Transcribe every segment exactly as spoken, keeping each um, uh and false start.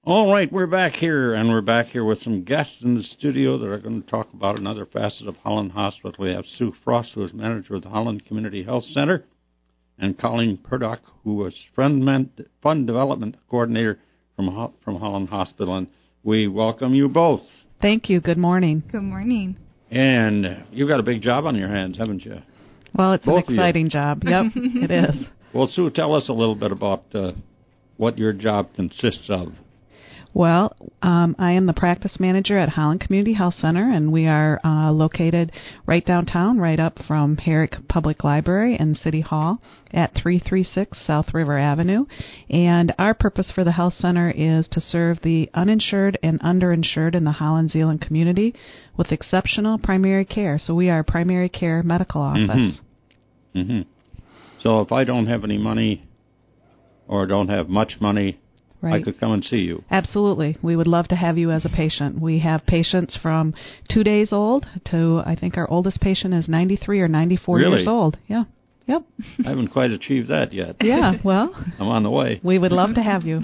All right, we're back here, and we're back here with some guests in the studio that are going to talk about another facet of Holland Hospital. We have Sue Frost, who is manager of the Holland Community Health Center, and Colleen Purdock, who is Fund Development Coordinator from from Holland Hospital. And we welcome you both. Thank you. Good morning. Good morning. And you've got a big job on your hands, haven't you? Well, it's Both an exciting job. Yep, it is. Well, Sue, tell us a little bit about uh, what your job consists of. Well, um, I am the practice manager at Holland Community Health Center, and we are uh, located right downtown, right up from Herrick Public Library and City Hall at three thirty-six South River Avenue. And our purpose for the health center is to serve the uninsured and underinsured in the Holland-Zeeland community with exceptional primary care. So we are a primary care medical office. Mm-hmm. Mm-hmm. So if I don't have any money or don't have much money, right, I could come and see you. Absolutely. We would love to have you as a patient. We have patients from two days old to, I think our oldest patient is ninety-three or ninety-four really? years old. Yeah. Yep. I haven't quite achieved that yet. Yeah, well. I'm on the way. We would love to have you.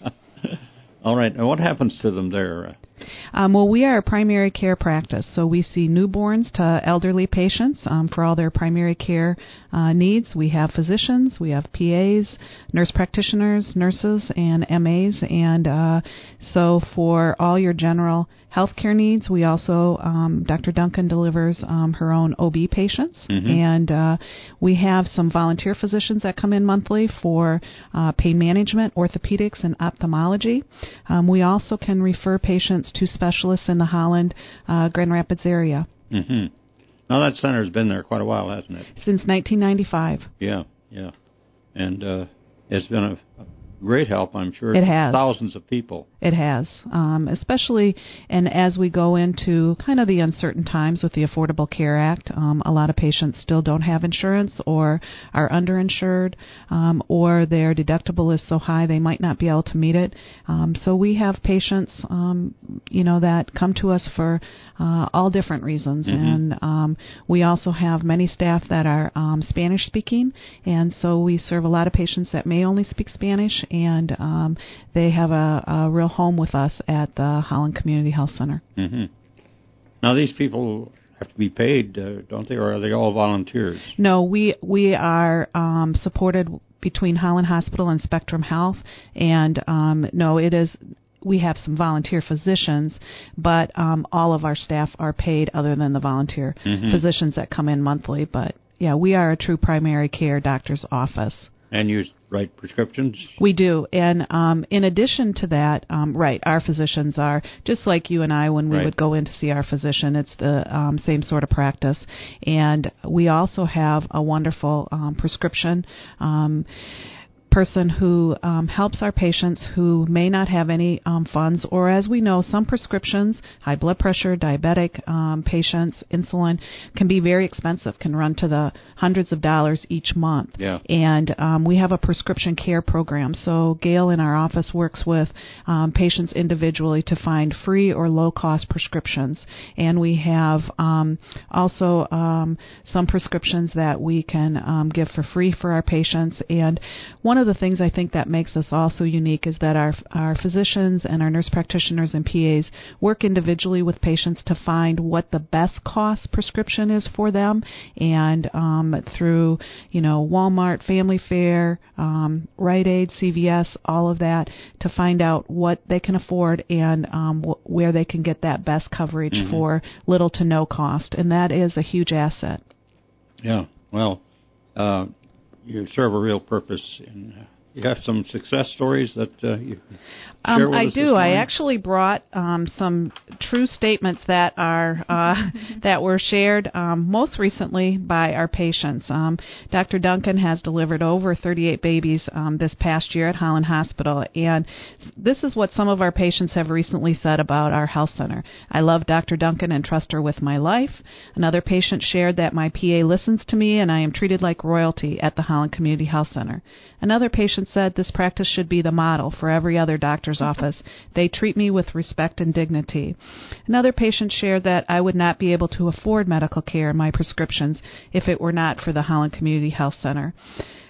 All right. And what happens to them there? Um, well, we are a primary care practice, so we see newborns to elderly patients um, for all their primary care uh, needs. We have physicians, we have P As, nurse practitioners, nurses, and M As, and uh, so for all your general health care needs, we also, um, Doctor Duncan delivers um, her own O B patients, mm-hmm. and uh, we have some volunteer physicians that come in monthly for uh, pain management, orthopedics, and ophthalmology. Um, we also can refer patients to specialists in the Holland, uh, Grand Rapids area. Mm-hmm. Now, that center's been there quite a while, hasn't it? Since nineteen ninety-five. Yeah, yeah. And uh, it's been a great help, I'm sure. It has. Thousands of people. It has, um, especially, and as we go into kind of the uncertain times with the Affordable Care Act, um, a lot of patients still don't have insurance or are underinsured, um, or their deductible is so high they might not be able to meet it. Um, so we have patients, um, you know, that come to us for uh, all different reasons, mm-hmm. and um, we also have many staff that are um, Spanish speaking, and so we serve a lot of patients that may only speak Spanish, and um, they have a, a real home with us at the Holland Community Health Center. Mm-hmm. Now, these people have to be paid, uh, don't they, or are they all volunteers? No, we we are um, supported between Holland Hospital and Spectrum Health, and um, no, it is. We have some volunteer physicians, but um, all of our staff are paid other than the volunteer mm-hmm. physicians that come in monthly. But yeah, we are a true primary care doctor's office. And you write prescriptions? We do. And um, in addition to that, um, right, our physicians are, just like you and I when we right. would go in to see our physician, it's the um, same sort of practice. And we also have a wonderful um, prescription um person who um, helps our patients who may not have any um, funds, or as we know, some prescriptions, high blood pressure, diabetic um, patients, insulin, can be very expensive, can run to the hundreds of dollars each month. Yeah. And um, we have a prescription care program. So Gail in our office works with um, patients individually to find free or low-cost prescriptions. And we have um, also um, some prescriptions that we can um, give for free for our patients. And one of the things I think that makes us also unique is that our our physicians and our nurse practitioners and P As work individually with patients to find what the best cost prescription is for them, and um, through you know Walmart, Family Fare, um, Rite Aid, C V S, all of that, to find out what they can afford and um, wh- where they can get that best coverage mm-hmm. for little to no cost, and that is a huge asset. Yeah, well, uh, you serve a real purpose. In, uh, you have some success stories that uh, you um, share with I us do. this morning? I actually brought um, some true statements that are uh, that were shared um, most recently by our patients. Um, Doctor Duncan has delivered over thirty-eight babies um, this past year at Holland Hospital, and this is what some of our patients have recently said about our health center. I love Doctor Duncan and trust her with my life. Another patient shared that my P A listens to me and I am treated like royalty at the Holland Community Health Center. Another patient said this practice should be the model for every other doctor's office. They treat me with respect and dignity. Another patient shared that I would not be able to afford medical care and my prescriptions if it were not for the Holland Community Health Center.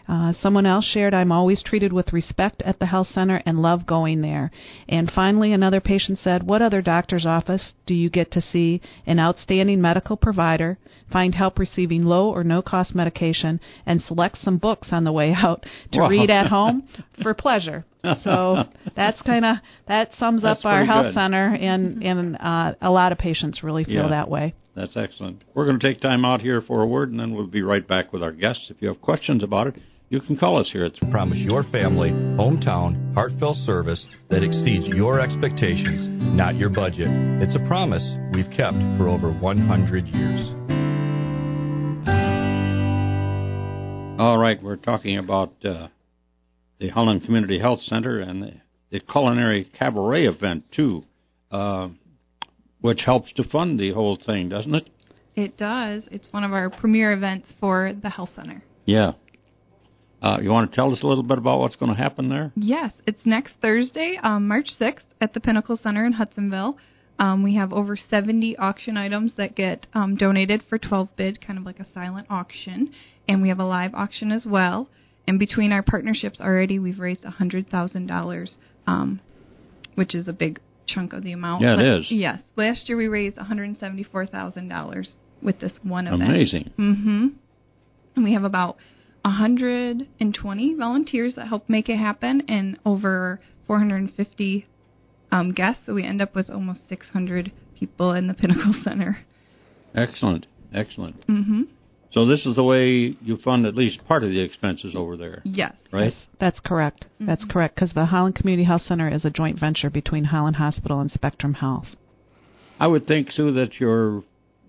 Uh, someone else shared, I'm always treated with respect at the health center and love going there. And finally, another patient said, what other doctor's office do you get to see an outstanding medical provider, find help receiving low or no-cost medication, and select some books on the way out to Wow. read at home for pleasure? So that's kind of, that sums That's up our pretty health good. center, and, and uh, a lot of patients really feel Yeah. that way. That's excellent. We're going to take time out here for a word, and then we'll be right back with our guests. If you have questions about it, you can call us here. It's Promise your family, hometown, heartfelt service that exceeds your expectations, not your budget. It's a promise we've kept for over one hundred years. All right, we're talking about uh, the Holland Community Health Center and the, the Culinary Cabaret event, too, uh, which helps to fund the whole thing, doesn't it? It does. It's one of our premier events for the health center. Yeah. Uh, you want to tell us a little bit about what's going to happen there? Yes, it's next Thursday, um, March sixth, at the Pinnacle Center in Hudsonville. Um, we have over seventy auction items that get um, donated for twelve bid, kind of like a silent auction. And we have a live auction as well. And between our partnerships already, we've raised one hundred thousand dollars, um, which is a big chunk of the amount. Yeah, it but, is. Yes. Last year we raised one hundred seventy-four thousand dollars with this one event. Amazing. Mm-hmm. And we have about one hundred twenty volunteers that help make it happen, and over four hundred fifty um, guests. So we end up with almost six hundred people in the Pinnacle Center. Excellent. Excellent. Mm-hmm. So this is the way you fund at least part of the expenses over there, Yes. right? Yes, that's correct. Mm-hmm. That's correct, because the Holland Community Health Center is a joint venture between Holland Hospital and Spectrum Health. I would think, Sue, that you're,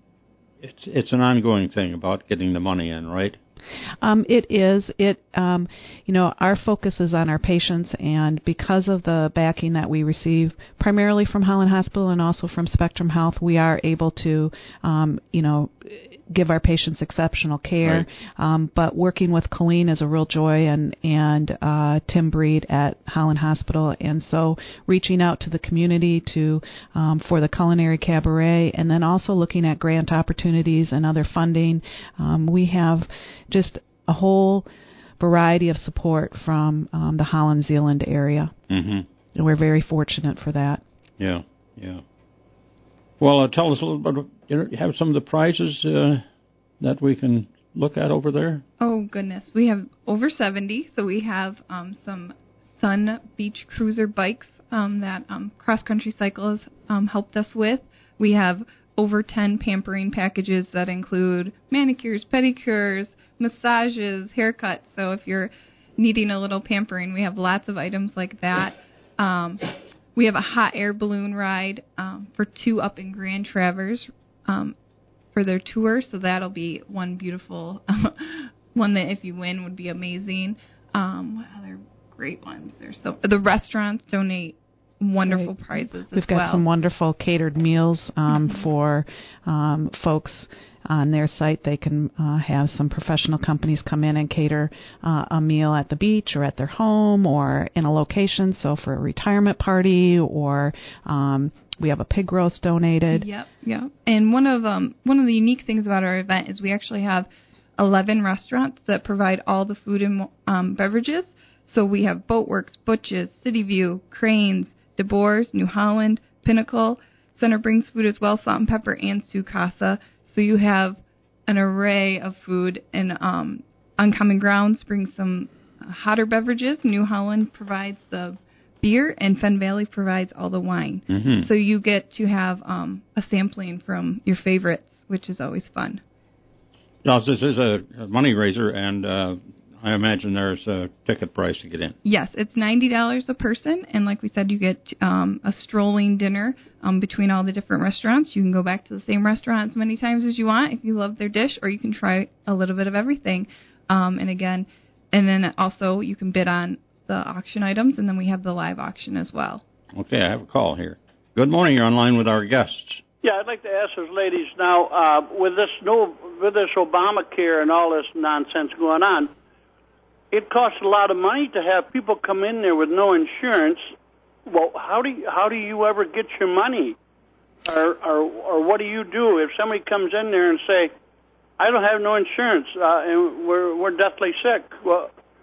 it's, it's an ongoing thing about getting the money in, right? Um, it is. It, um, you know, our focus is on our patients, and because of the backing that we receive, primarily from Holland Hospital and also from Spectrum Health, we are able to, um, you know, give our patients exceptional care. Right. Um, but working with Colleen is a real joy, and and uh, Tim Breed at Holland Hospital, and so reaching out to the community to um, for the Culinary Cabaret, and then also looking at grant opportunities and other funding. Um, we have just a whole variety of support from um, the Holland Zeeland area. Mm-hmm. And we're very fortunate for that. Yeah, yeah. Well, uh, tell us a little bit. You know, you have some of the prizes uh, that we can look at over there? Oh, goodness. We have over seventy. So we have um, some Sun Beach Cruiser bikes um, that um, Cross Country Cycles um, helped us with. We have over ten pampering packages that include manicures, pedicures, massages, haircuts. So if you're needing a little pampering, we have lots of items like that. Um, we have a hot air balloon ride um, for two up in Grand Traverse um, for their tour. So that'll be one beautiful one that if you win would be amazing. Um, what other great ones? There's so the restaurants donate wonderful right. prizes as We've got well. some wonderful catered meals um, mm-hmm. for um, folks on their site. They can uh, have some professional companies come in and cater uh, a meal at the beach or at their home or in a location. So for a retirement party, or um, we have a pig roast donated. Yep, yep. And one of um one of the unique things about our event is we actually have eleven restaurants that provide all the food and um, beverages. So we have Boatworks, Butch's, City View, Cranes, DeBoer's, New Holland, Pinnacle. Center brings food as well, Salt and Pepper, and Su Casa. So you have an array of food. And um, Uncommon Grounds brings some hotter beverages. New Holland provides the beer, and Fen Valley provides all the wine. Mm-hmm. So you get to have um, a sampling from your favorites, which is always fun. Now, this is a money raiser, and uh, I imagine there's a ticket price to get in. Yes, it's ninety dollars a person, and like we said, you get um, a strolling dinner um, between all the different restaurants. You can go back to the same restaurant as many times as you want if you love their dish, or you can try a little bit of everything. Um, and again, and then also you can bid on the auction items, and then we have the live auction as well. Okay, I have a call here. Good morning. You're online with our guests. Yeah, I'd like to ask those ladies now, uh, with this new, with this Obamacare and all this nonsense going on, it costs a lot of money to have people come in there with no insurance. Well, how do you, how do you ever get your money, or, or or what do you do if somebody comes in there and say, I don't have no insurance uh, and we're we're deathly sick? Well,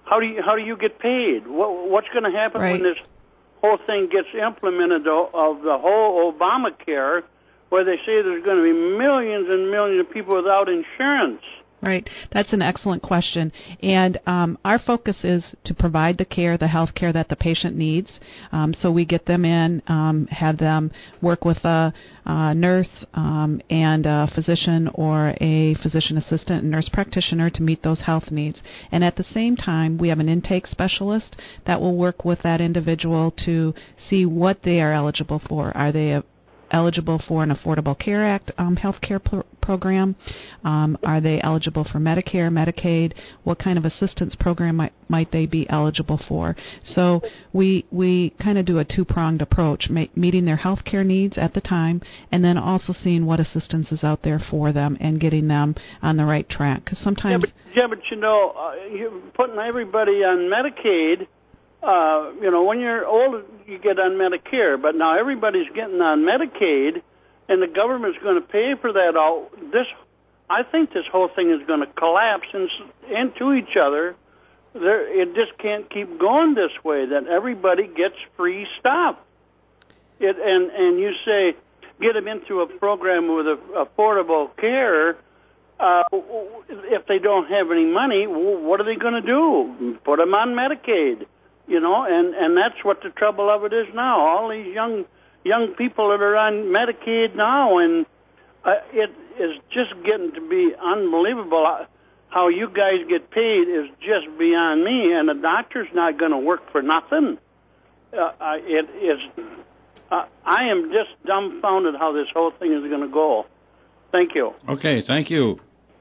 how do you how do you get paid? What, what's going to happen right. when this whole thing gets implemented of the whole Obamacare, where they say there's going to be millions and millions of people without insurance? Right. That's an excellent question. And um, our focus is to provide the care, the health care that the patient needs. Um, so we get them in, um, have them work with a, a nurse um, and a physician or a physician assistant and nurse practitioner to meet those health needs. And at the same time, we have an intake specialist that will work with that individual to see what they are eligible for. Are they a eligible for an Affordable Care Act um, health care pro- program? Um, are they eligible for Medicare, Medicaid? What kind of assistance program might, might they be eligible for? So we we kind of do a two-pronged approach, ma- meeting their health care needs at the time, and then also seeing what assistance is out there for them and getting them on the right track. Because sometimes... Yeah, but, yeah, but you know, uh, you're putting everybody on Medicaid. Uh, you know, when you're old, you get on Medicare, but now everybody's getting on Medicaid, and the government's going to pay for that all. This, I think this whole thing is going to collapse in, into each other. There, it just can't keep going this way, that everybody gets free stuff. It, and, and you say, get them into a program with a, affordable care. Uh, if they don't have any money, what are they going to do? Put them on Medicaid. You know, and, and that's what the trouble of it is now. All these young young people that are on Medicaid now, and uh, it is just getting to be unbelievable. How you guys get paid is just beyond me, and the doctor's not going to work for nothing. Uh, it is. Uh, I am just dumbfounded how this whole thing is going to go. Thank you. Okay, thank you.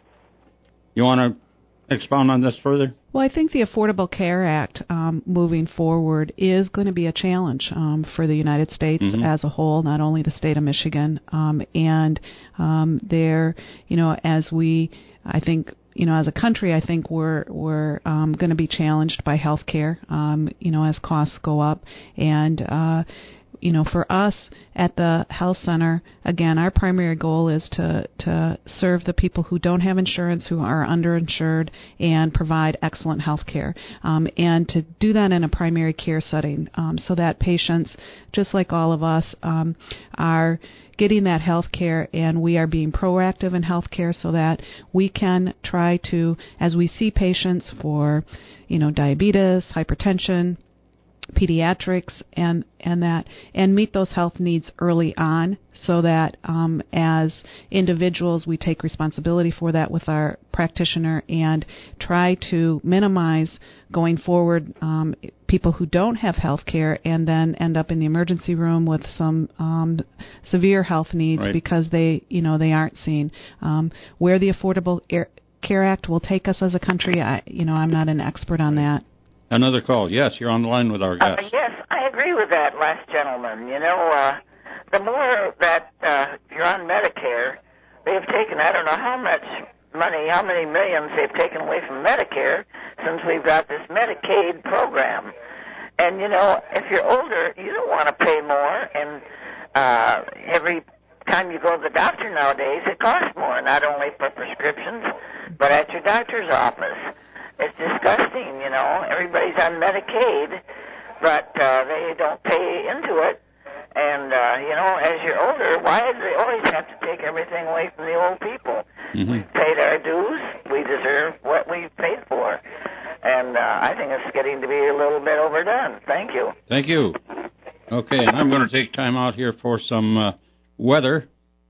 You want to expound on this further? Well, I think the Affordable Care Act um, moving forward is going to be a challenge um, for the United States mm-hmm. as a whole, not only the state of Michigan. Um, and um, there, you know, as we, I think, you know, as a country, I think we're we're um, going to be challenged by health care, um, you know, as costs go up. And uh, you know, for us at the health center, again, our primary goal is to, to serve the people who don't have insurance, who are underinsured, and provide excellent health care. Um, and to do that in a primary care setting um, so that patients, just like all of us, um, are getting that health care, and we are being proactive in health care so that we can try to, as we see patients for, you know, diabetes, hypertension, pediatrics, and and that and meet those health needs early on, so that um, as individuals we take responsibility for that with our practitioner and try to minimize going forward um, people who don't have health care and then end up in the emergency room with some um, severe health needs right. because they you know they aren't seen. Um, where the Affordable Care Act will take us as a country, I you know I'm not an expert on that. Another call. Yes, you're on the line with our guest. Uh, yes, I agree with that last gentleman. You know, uh, the more that uh, you're on Medicare, they've taken, I don't know how much money, how many millions they've taken away from Medicare since we've got this Medicaid program. And, you know, if you're older, you don't want to pay more. And uh, every time you go to the doctor nowadays, it costs more, not only for prescriptions, but at your doctor's office. It's disgusting, you know. Everybody's on Medicaid, but uh, they don't pay into it. And, uh, you know, as you're older, why do they always have to take everything away from the old people? Mm-hmm. We've paid our dues. We deserve what we've paid for. And uh, I think it's getting to be a little bit overdone. Thank you. Thank you. Okay, and I'm going to take time out here for some uh, weather.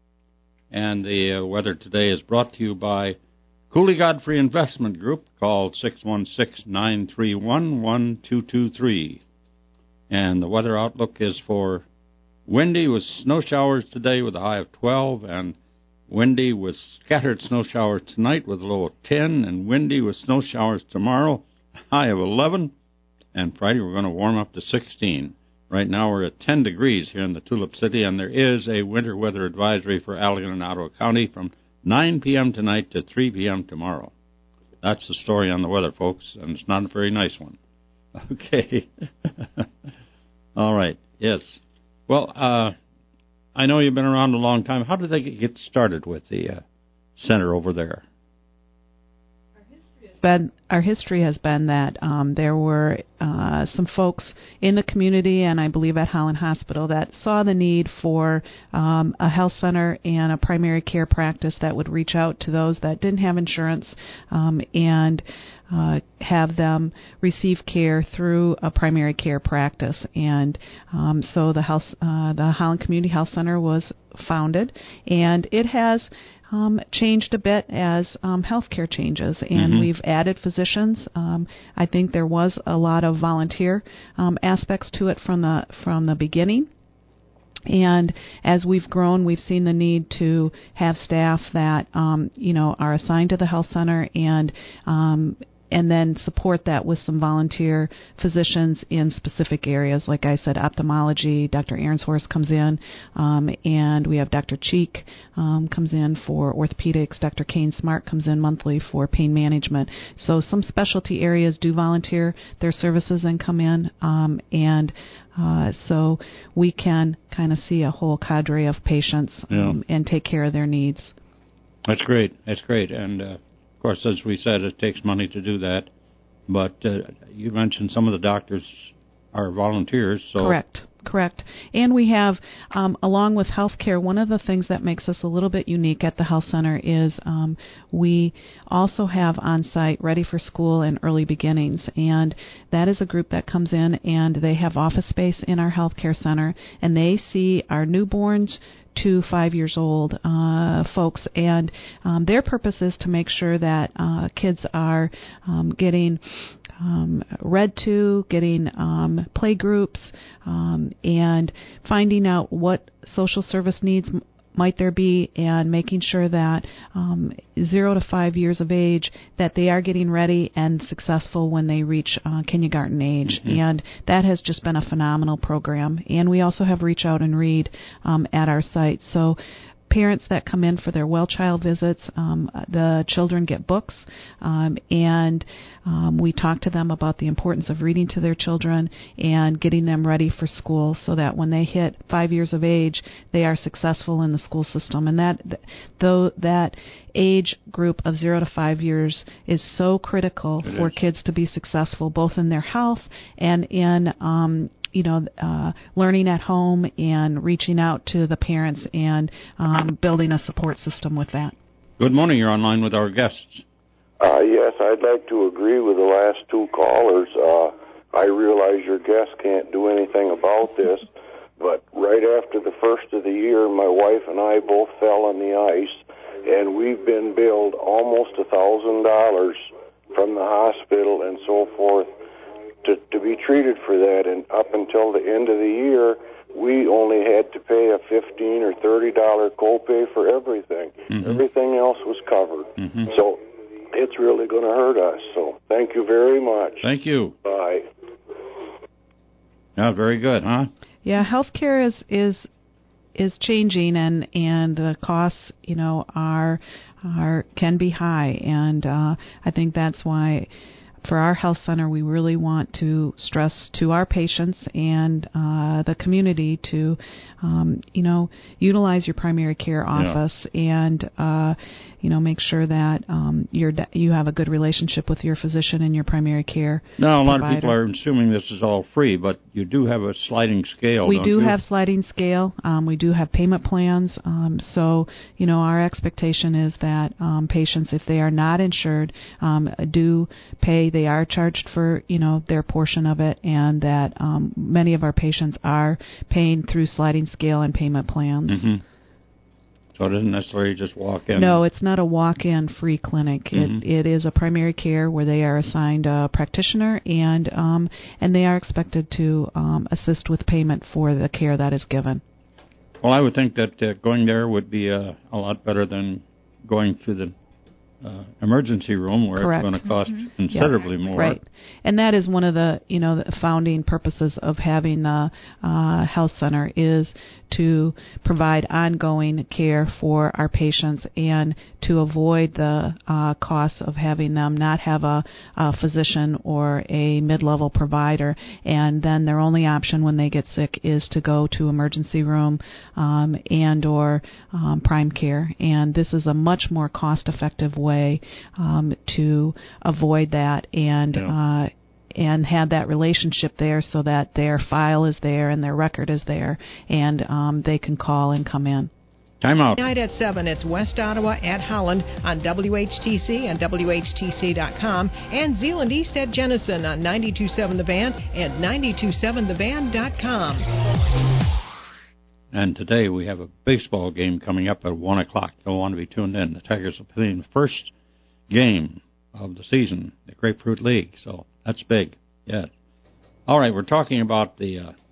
And the uh, weather today is brought to you by Cooley Godfrey Investment Group. Call six one six, nine three one, one two two three. And the weather outlook is for windy with snow showers today with a high of twelve, and windy with scattered snow showers tonight with a low of ten, and windy with snow showers tomorrow, high of eleven, and Friday we're going to warm up to sixteen. Right now we're at ten degrees here in the Tulip City, and there is a winter weather advisory for Allegan and Ottawa County from nine p.m. tonight to three p.m. tomorrow. That's the story on the weather, folks, and it's not a very nice one. Okay. All right. Yes. Well, uh, I know you've been around a long time. How did they get started with the uh, center over there? Our history is been our history has been that um, there were uh, some folks in the community, and I believe at Holland Hospital, that saw the need for um, a health center and a primary care practice that would reach out to those that didn't have insurance um, and uh, have them receive care through a primary care practice. And um, so the health, uh, the Holland Community Health Center was founded, and it has Um, changed a bit as um, healthcare changes, and mm-hmm. we've added physicians. Um, I think there was a lot of volunteer um, aspects to it from the from the beginning. And as we've grown, we've seen the need to have staff that um, you know are assigned to the health center and um, and then support that with some volunteer physicians in specific areas. Like I said, ophthalmology, Doctor Aronshorst comes in, um, and we have Doctor Cheek um, comes in for orthopedics. Doctor Kane Smart comes in monthly for pain management. So some specialty areas do volunteer their services and come in, um, and uh, so we can kind of see a whole cadre of patients um, yeah. and take care of their needs. That's great. That's great. And uh of course, as we said, it takes money to do that. But uh, you mentioned some of the doctors are volunteers. So Correct, correct. And we have, um, along with healthcare, one of the things that makes us a little bit unique at the health center is um, we also have on-site Ready for School and Early Beginnings. And that is a group that comes in, and they have office space in our healthcare center, and they see our newborns to five years old uh, folks, and um, their purpose is to make sure that uh, kids are um, getting um, read to, getting um, play groups, um, and finding out what social service needs m- might there be, and making sure that um, zero to five years of age, that they are getting ready and successful when they reach uh, kindergarten age. Mm-hmm. And that has just been a phenomenal program. And we also have Reach Out and Read um, at our site. So parents that come in for their well child visits, um, the children get books, um, and um, we talk to them about the importance of reading to their children and getting them ready for school so that when they hit five years of age, they are successful in the school system. And that, though that age group of zero to five years is so critical it for is. kids to be successful, both in their health and in um, you know, uh, learning at home and reaching out to the parents and um, building a support system with that. Good morning. You're online with our guests. Uh, yes, I'd like to agree with the last two callers. Uh, I realize your guests can't do anything about this, but right after the first of the year, my wife and I both fell on the ice, and we've been billed almost a thousand dollars from the hospital and so forth to, to be treated for that. And up until the end of the year, we only had to pay a fifteen or thirty dollar copay for everything. Mm-hmm. Everything else was covered. Mm-hmm. So it's really going to hurt us. So thank you very much. Thank you. Bye. Yeah, very good, huh? Yeah, healthcare is is is changing, and and the costs, you know, are are can be high, and uh, I think that's why, for our health center, we really want to stress to our patients and uh, the community to, um, you know, utilize your primary care office yeah. and, uh, you know, make sure that um, you're you have a good relationship with your physician and your primary care Now, a lot provider. of people are assuming this is all free, but you do have a sliding scale, We don't do you? have sliding scale. Um, we do have payment plans. Um, so, you know, our expectation is that um, patients, if they are not insured, um, do pay. They are charged for, you know, their portion of it, and that um, many of our patients are paying through sliding scale and payment plans. Mm-hmm. So it isn't necessarily just walk in? No, it's not a walk-in free clinic. Mm-hmm. It, it is a primary care where they are assigned a practitioner, and um, and they are expected to um, assist with payment for the care that is given. Well, I would think that uh, going there would be uh, a lot better than going to the Uh, emergency room where Correct. It's going to cost mm-hmm. considerably yeah. more. Right, and that is one of the you know the founding purposes of having the uh, health center, is to provide ongoing care for our patients and to avoid the uh, costs of having them not have a, a physician or a mid-level provider, and then their only option when they get sick is to go to emergency room um, and or um, prime care. And this is a much more cost-effective way way um, to avoid that and Yeah. uh, and have that relationship there so that their file is there and their record is there, and um, they can call and come in. Time out. Tonight at seven, it's West Ottawa at Holland on W H T C and W H T C dot com, and Zeeland East at Jenison on ninety-two point seven The Van and ninety-two point seven the van dot com. And today we have a baseball game coming up at one o'clock. You'll want to be tuned in. The Tigers are playing the first game of the season, the Grapefruit League, so that's big. Yeah. All right, we're talking about the uh,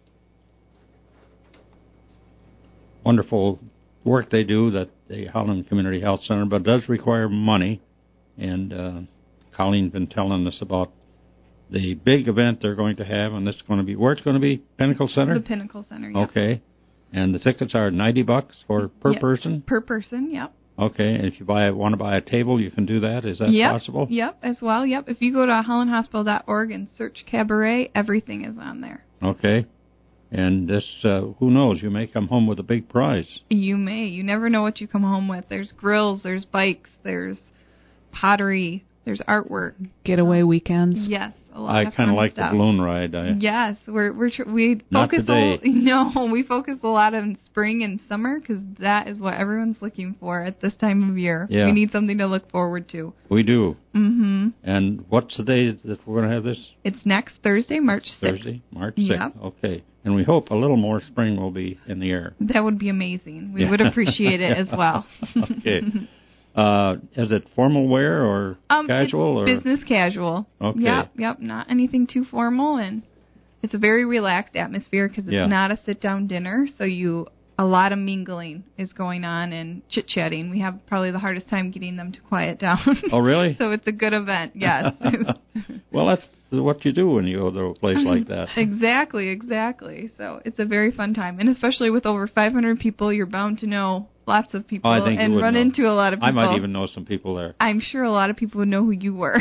wonderful work they do, that the Holland Community Health Center, but it does require money. And uh, Colleen's been telling us about the big event they're going to have, and it's going to be, where it's going to be, Pinnacle Center? The Pinnacle Center, yeah. Okay. And the tickets are ninety bucks for per Yep. person? Per person, yep. Okay, and if you buy want to buy a table, you can do that. Is that yep. possible? Yep, as well, yep. If you go to holland hospital dot org and search Cabaret, everything is on there. Okay. And this, uh, who knows, you may come home with a big prize. You may. You never know what you come home with. There's grills, there's bikes, there's pottery, there's artwork. Getaway weekends. Yes, a lot I of kind of fun like stuff. the balloon ride. I, Yes, we're we're tr- we Not focus today. A, no, we focus a lot on spring and summer because that is what everyone's looking for at this time of year. Yeah. We need something to look forward to. We do. Mm-hmm. And what's the day that we're going to have this? It's next Thursday, March sixth. Thursday, March sixth. Yep. Okay. And we hope a little more spring will be in the air. That would be amazing. We Yeah. would appreciate it as well. Okay. Uh, is it formal wear or um, casual? It's or business casual. Okay. Yep, yep. Not anything too formal, and it's a very relaxed atmosphere because it's Yeah. not a sit-down dinner. So you, a lot of mingling is going on and chit-chatting. We have probably the hardest time getting them to quiet down. Oh, really? So it's a good event. Yes. Well, that's what you do when you go to a place like that. Exactly, exactly. So it's a very fun time, and especially with over five hundred people, you're bound to know lots of people Oh, I think you and would run know. into a lot of people. I might even know some people there. I'm sure a lot of people would know who you were.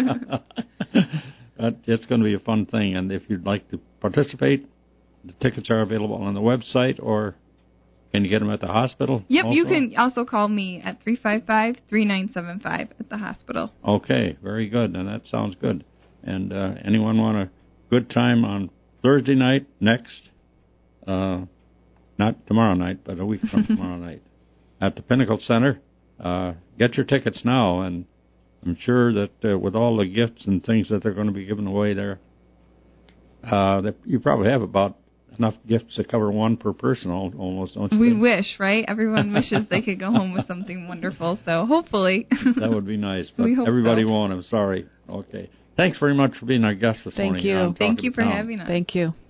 Uh, it's going to be a fun thing, and if you'd like to participate, the tickets are available on the website, or can you get them at the hospital? Yep, also? you can also call me at three five five, three nine seven five at the hospital. Okay, very good, and that sounds good. And uh, anyone want a good time on Thursday night next, uh, not tomorrow night, but a week from tomorrow night, at the Pinnacle Center, uh, get your tickets now, and I'm sure that uh, with all the gifts and things that they're going to be giving away there, uh, that you probably have about enough gifts to cover one per person almost, don't you We think? wish, right? Everyone wishes they could go home with something wonderful, so hopefully. That would be nice, but We hope everybody so. won't. I'm sorry. Okay. Thanks very much for being our guest this Thank morning. you. on Talk Thank of you the for Town. having us. Thank you.